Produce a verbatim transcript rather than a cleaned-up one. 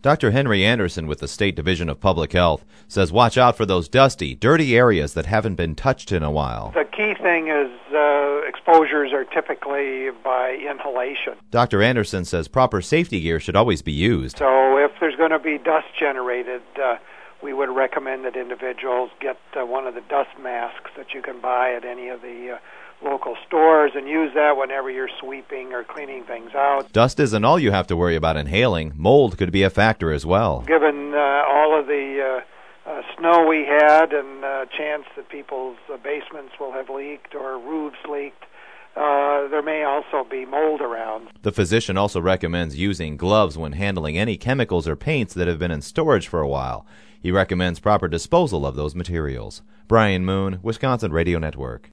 Doctor Henry Anderson with the State Division of Public Health says watch out for those dusty, dirty areas that haven't been touched in a while. The key thing is uh, exposures are typically by inhalation. Doctor Anderson says proper safety gear should always be used. So if there's going to be dust generated, uh, we would recommend that individuals get uh, one of the dust masks that you can buy at any of the uh, local stores and use that whenever you're sweeping or cleaning things out. Dust isn't all you have to worry about inhaling. Mold could be a factor as well. Given uh, all of the uh, uh, snow we had and uh, chance that people's uh, basements will have leaked or roofs leaked, uh, there may also be mold around. The physician also recommends using gloves when handling any chemicals or paints that have been in storage for a while. He recommends proper disposal of those materials. Brian Moon, Wisconsin Radio Network.